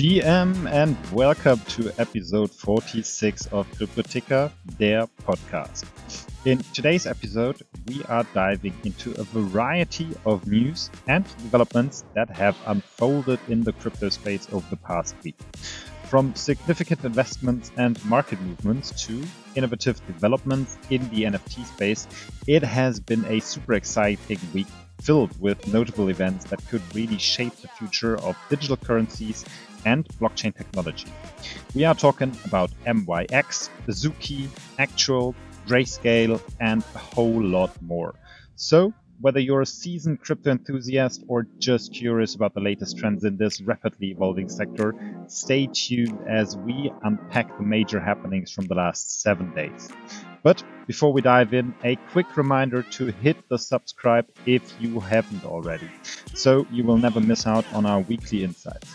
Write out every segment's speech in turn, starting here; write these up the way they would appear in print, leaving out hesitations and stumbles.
GM and welcome to episode 46 of Cryptotica, their podcast. In today's episode, we are diving into a variety of news and developments that have unfolded in the crypto space over the past week. From significant investments and market movements to innovative developments in the NFT space, it has been a super exciting week filled with notable events that could really shape the future of digital currencies and blockchain technology. We are talking about MYX, Azuki, Actual, Grayscale, and a whole lot more. So, whether you're a seasoned crypto enthusiast or just curious about the latest trends in this rapidly evolving sector, stay tuned as we unpack the major happenings from the last 7 days. But before we dive in, a quick reminder to hit the subscribe if you haven't already, so you will never miss out on our weekly insights.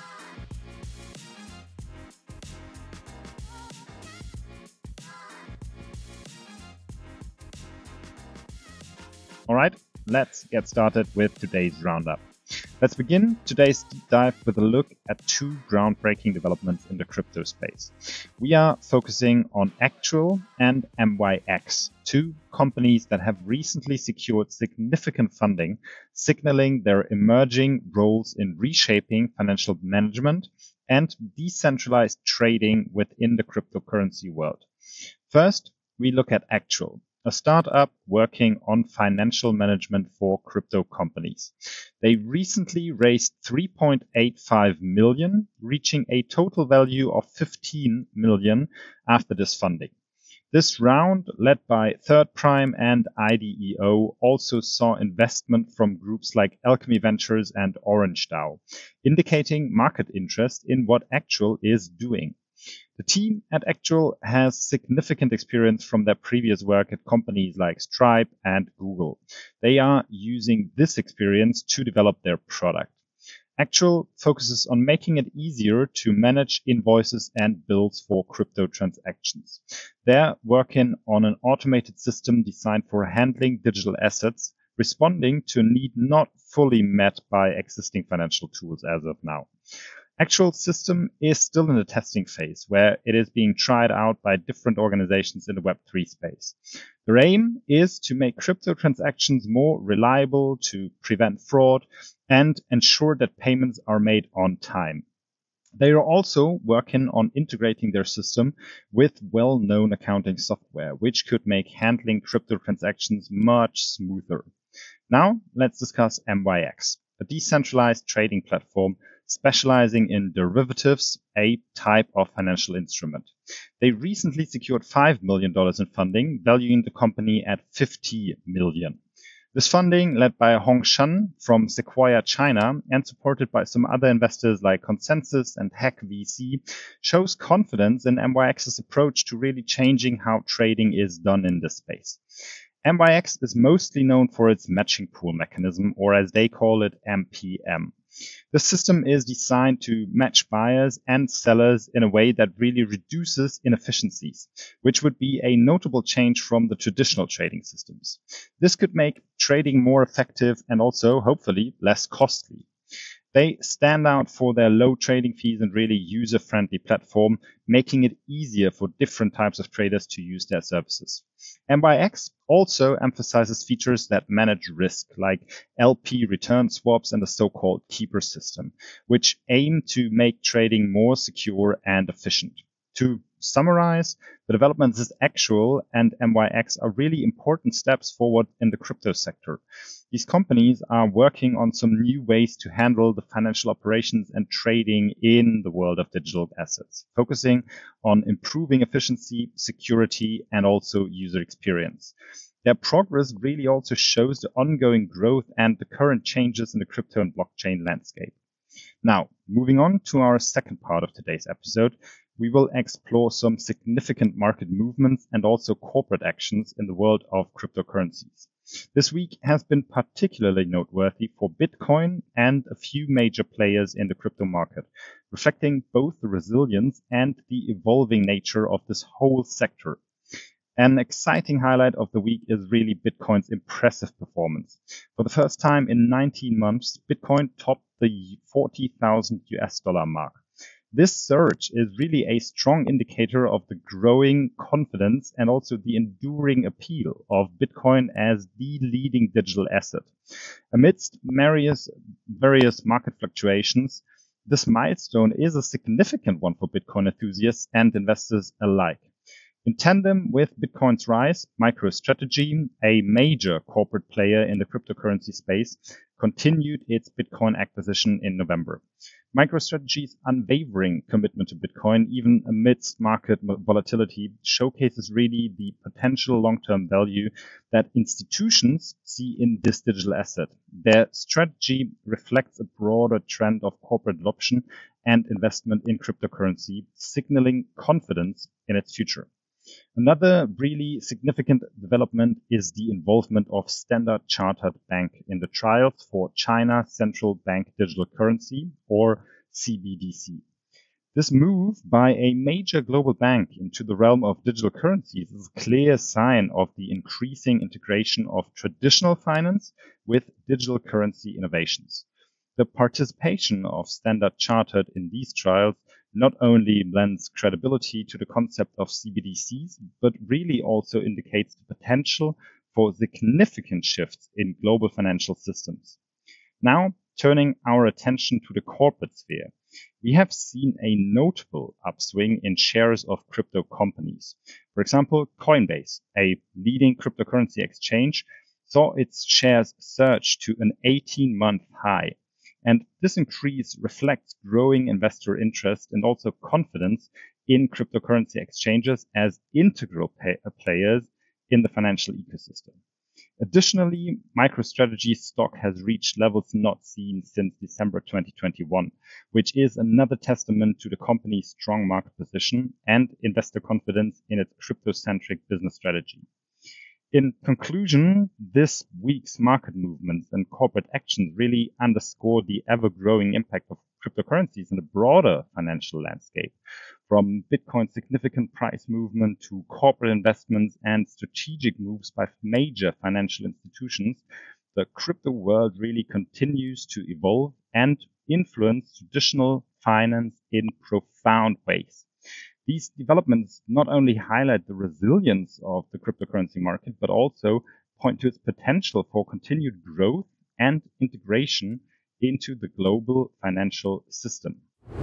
All right, let's get started with today's roundup. Let's begin today's deep dive with a look at two groundbreaking developments in the crypto space. We are focusing on Actual and MYX, two companies that have recently secured significant funding, signaling their emerging roles in reshaping financial management and decentralized trading within the cryptocurrency world. First, we look at Actual, a startup working on financial management for crypto companies. They recently raised $3.85 million, reaching a total value of $15 million after this funding. This round, led by Third Prime and IDEO, also saw investment from groups like Alchemy Ventures and Orange DAO, indicating market interest in what Actual is doing. The team at Actual has significant experience from their previous work at companies like Stripe and Google. They are using this experience to develop their product. Actual focuses on making it easier to manage invoices and bills for crypto transactions. They're working on an automated system designed for handling digital assets, responding to a need not fully met by existing financial tools as of now. Actual system is still in the testing phase, where it is being tried out by different organizations in the Web3 space. Their aim is to make crypto transactions more reliable, to prevent fraud, and ensure that payments are made on time. They are also working on integrating their system with well-known accounting software, which could make handling crypto transactions much smoother. Now, let's discuss MYX, a decentralized trading platform specializing in derivatives, a type of financial instrument. They recently secured $5 million in funding, valuing the company at $50 million. This funding, led by Hong Shan from Sequoia China and supported by some other investors like Consensus and Hack VC, shows confidence in MYX's approach to really changing how trading is done in this space. MYX is mostly known for its matching pool mechanism, or as they call it, MPM. The system is designed to match buyers and sellers in a way that really reduces inefficiencies, which would be a notable change from the traditional trading systems. This could make trading more effective and also, hopefully, less costly. They stand out for their low trading fees and really user-friendly platform, making it easier for different types of traders to use their services. MYX also emphasizes features that manage risk, like LP return swaps and the so-called keeper system, which aim to make trading more secure and efficient. To summarize, the developments is Actual and MYX are really important steps forward in the crypto sector. These companies are working on some new ways to handle the financial operations and trading in the world of digital assets, focusing on improving efficiency, security, and also user experience. Their progress really also shows the ongoing growth and the current changes in the crypto and blockchain landscape. Now, moving on to our second part of today's episode, we will explore some significant market movements and also corporate actions in the world of cryptocurrencies. This week has been particularly noteworthy for Bitcoin and a few major players in the crypto market, reflecting both the resilience and the evolving nature of this whole sector. An exciting highlight of the week is really Bitcoin's impressive performance. For the first time in 19 months, Bitcoin topped the $40,000 mark. This surge is really a strong indicator of the growing confidence and also the enduring appeal of Bitcoin as the leading digital asset. Amidst various market fluctuations, this milestone is a significant one for Bitcoin enthusiasts and investors alike. In tandem with Bitcoin's rise, MicroStrategy, a major corporate player in the cryptocurrency space, continued its Bitcoin acquisition in November. MicroStrategy's unwavering commitment to Bitcoin, even amidst market volatility, showcases really the potential long-term value that institutions see in this digital asset. Their strategy reflects a broader trend of corporate adoption and investment in cryptocurrency, signaling confidence in its future. Another really significant development is the involvement of Standard Chartered Bank in the trials for China Central Bank Digital Currency, or CBDC. This move by a major global bank into the realm of digital currencies is a clear sign of the increasing integration of traditional finance with digital currency innovations. The participation of Standard Chartered in these trials not only lends credibility to the concept of CBDCs, but really also indicates the potential for significant shifts in global financial systems. Now, turning our attention to the corporate sphere, we have seen a notable upswing in shares of crypto companies. For example, Coinbase, a leading cryptocurrency exchange, saw its shares surge to an 18-month high. And this increase reflects growing investor interest and also confidence in cryptocurrency exchanges as integral players in the financial ecosystem. Additionally, MicroStrategy's stock has reached levels not seen since December 2021, which is another testament to the company's strong market position and investor confidence in its crypto-centric business strategy. In conclusion, this week's market movements and corporate actions really underscore the ever-growing impact of cryptocurrencies in the broader financial landscape. From Bitcoin's significant price movement to corporate investments and strategic moves by major financial institutions, the crypto world really continues to evolve and influence traditional finance in profound ways. These developments not only highlight the resilience of the cryptocurrency market, but also point to its potential for continued growth and integration into the global financial system.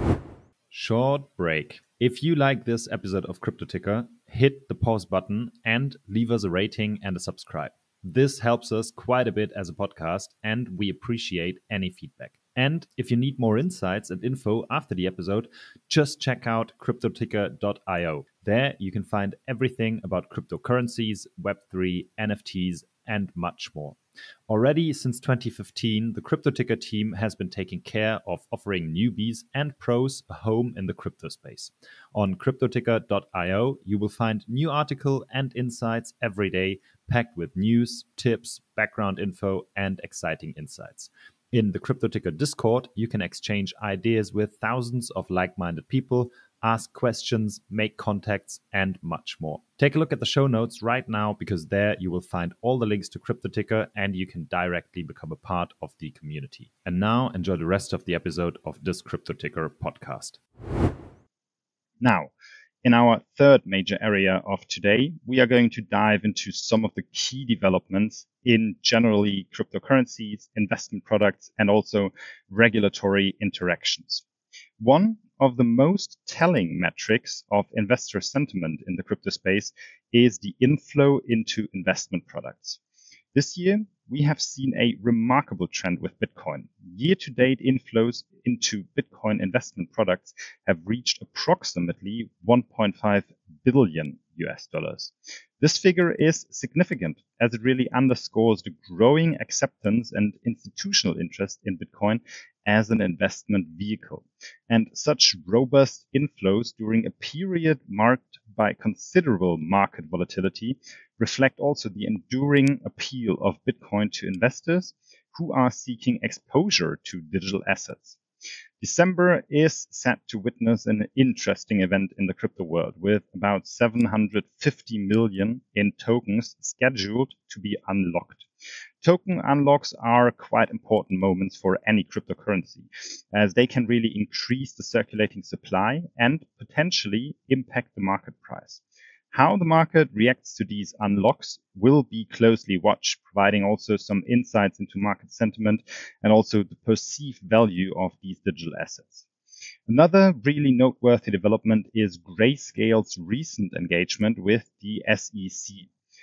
Short break. If you like this episode of Crypto Ticker, hit the pause button and leave us a rating and a subscribe. This helps us quite a bit as a podcast, and we appreciate any feedback. And if you need more insights and info after the episode, just check out cryptoticker.io. There you can find everything about cryptocurrencies, Web3, NFTs, and much more. Already since 2015, the CryptoTicker team has been taking care of offering newbies and pros a home in the crypto space. On cryptoticker.io, you will find new articles and insights every day, packed with news, tips, background info, and exciting insights. In the CryptoTicker Discord, you can exchange ideas with thousands of like-minded people, ask questions, make contacts, and much more. Take a look at the show notes right now, because there you will find all the links to CryptoTicker and you can directly become a part of the community. And now enjoy the rest of the episode of this CryptoTicker podcast. Now, in our third major area of today, we are going to dive into some of the key developments in generally cryptocurrencies, investment products, and also regulatory interactions. One of the most telling metrics of investor sentiment in the crypto space is the inflow into investment products. This year, we have seen a remarkable trend with Bitcoin. Year-to-date inflows into Bitcoin investment products have reached approximately $1.5 billion. This figure is significant as it really underscores the growing acceptance and institutional interest in Bitcoin as an investment vehicle. And such robust inflows during a period marked by considerable market volatility reflect also the enduring appeal of Bitcoin to investors who are seeking exposure to digital assets. December is set to witness an interesting event in the crypto world, with about 750 million in tokens scheduled to be unlocked. Token unlocks are quite important moments for any cryptocurrency, as they can really increase the circulating supply and potentially impact the market price. How the market reacts to these unlocks will be closely watched, providing also some insights into market sentiment and also the perceived value of these digital assets. Another really noteworthy development is Grayscale's recent engagement with the SEC.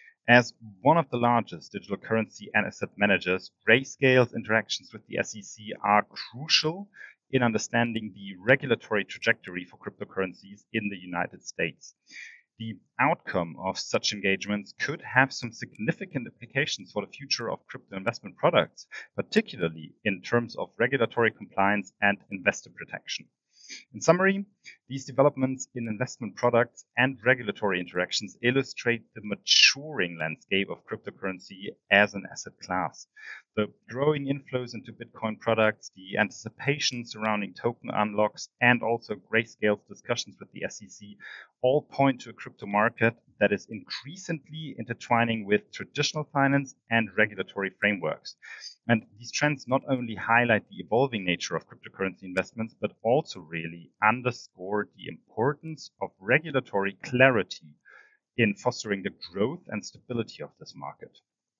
As one of the largest digital currency and asset managers, Grayscale's interactions with the SEC are crucial in understanding the regulatory trajectory for cryptocurrencies in the United States. The outcome of such engagements could have some significant implications for the future of crypto investment products, particularly in terms of regulatory compliance and investor protection. In summary, these developments in investment products and regulatory interactions illustrate the maturing landscape of cryptocurrency as an asset class. The growing inflows into Bitcoin products, the anticipation surrounding token unlocks, and also Grayscale's discussions with the SEC all point to a crypto market that is increasingly intertwining with traditional finance and regulatory frameworks. And these trends not only highlight the evolving nature of cryptocurrency investments, but also really underscore the importance of regulatory clarity in fostering the growth and stability of this market.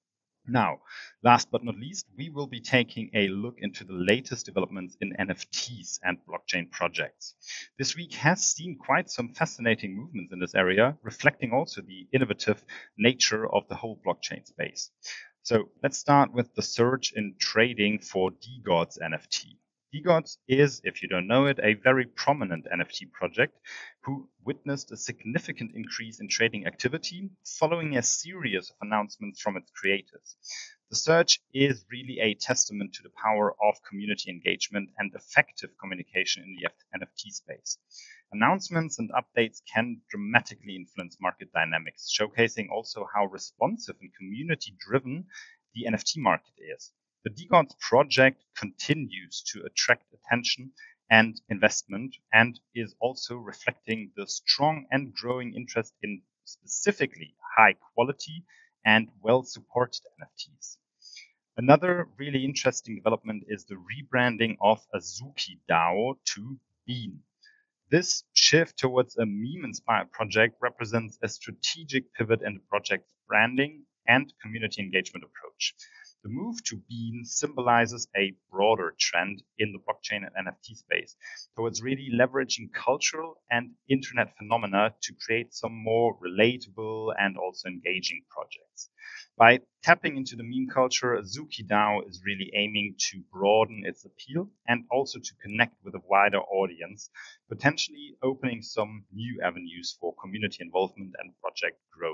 Now, last but not least, we will be taking a look into the latest developments in NFTs and blockchain projects. This week has seen quite some fascinating movements in this area, reflecting also the innovative nature of the whole blockchain space. So let's start with the surge in trading for DeGods NFT. DeGods is, if you don't know it, a very prominent NFT project who witnessed a significant increase in trading activity following a series of announcements from its creators. The surge is really a testament to the power of community engagement and effective communication in the NFT space. Announcements and updates can dramatically influence market dynamics, showcasing also how responsive and community-driven the NFT market is. The DeGods project continues to attract attention and investment and is also reflecting the strong and growing interest in specifically high quality and well-supported NFTs. Another really interesting development is the rebranding of Azuki DAO to Bean. This shift towards a meme-inspired project represents a strategic pivot in the project's branding and community engagement approach. The move to Bean symbolizes a broader trend in the blockchain and NFT space towards really leveraging cultural and internet phenomena to create some more relatable and also engaging projects. By tapping into the meme culture, Azuki DAO is really aiming to broaden its appeal and also to connect with a wider audience, potentially opening some new avenues for community involvement and project growth.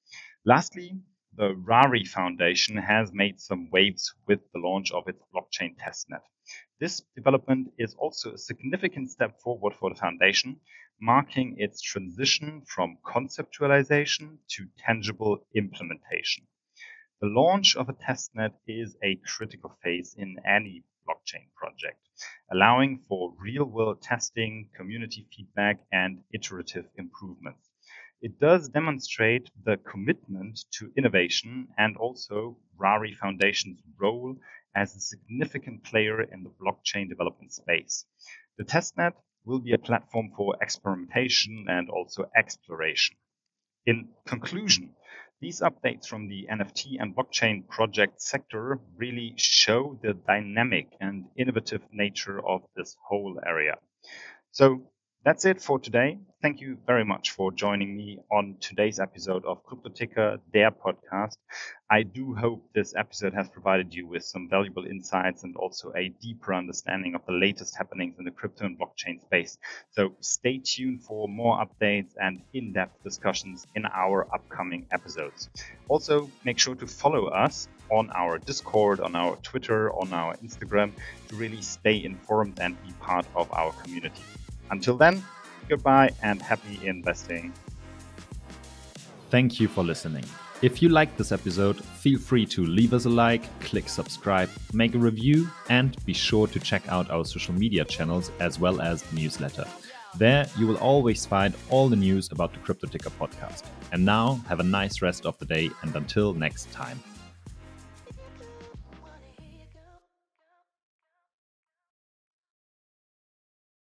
Lastly, the Rari Foundation has made some waves with the launch of its blockchain testnet. This development is also a significant step forward for the foundation, marking its transition from conceptualization to tangible implementation. The launch of a testnet is a critical phase in any blockchain project, allowing for real-world testing, community feedback, and iterative improvements. It does demonstrate the commitment to innovation and also Rari Foundation's role as a significant player in the blockchain development space. The testnet will be a platform for experimentation and also exploration. In conclusion, these updates from the NFT and blockchain project sector really show the dynamic and innovative nature of this whole area. So that's it for today. Thank you very much for joining me on today's episode of CryptoTicker, their podcast. I do hope this episode has provided you with some valuable insights and also a deeper understanding of the latest happenings in the crypto and blockchain space. So stay tuned for more updates and in-depth discussions in our upcoming episodes. Also, make sure to follow us on our Discord, on our Twitter, on our Instagram to really stay informed and be part of our community. Until then, goodbye and happy investing. Thank you for listening. If you liked this episode, feel free to leave us a like, click subscribe, make a review, and be sure to check out our social media channels as well as the newsletter. There you will always find all the news about the CryptoTicker podcast. And now have a nice rest of the day and until next time.